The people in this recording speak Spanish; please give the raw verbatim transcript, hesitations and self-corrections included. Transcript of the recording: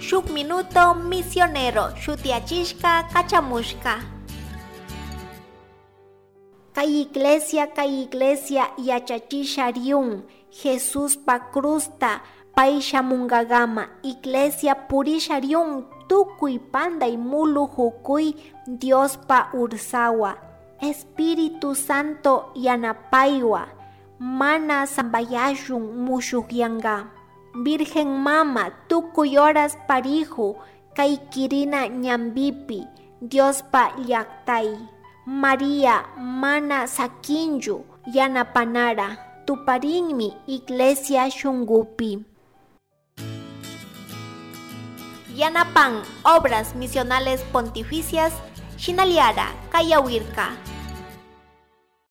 shuk minuto misionero shutiachishka kachamushka. Kay iglesia, kay iglesia yachachishariun Jesús pa cruzta paishamungagama. Iglesia purishariun tukuy panday mulu hukuy Dios pa ursawa. Espíritu Santo yanapaywa mana sambayashun mushukyanga. Virgen Mama tukuy horas parihu kay kirina ñambipi Dios pa llaktay. María mana sakinju yanapanara tuparinmi iglesia shungupi. Yanapan obras misionales pontificias shinaliara kayawirka.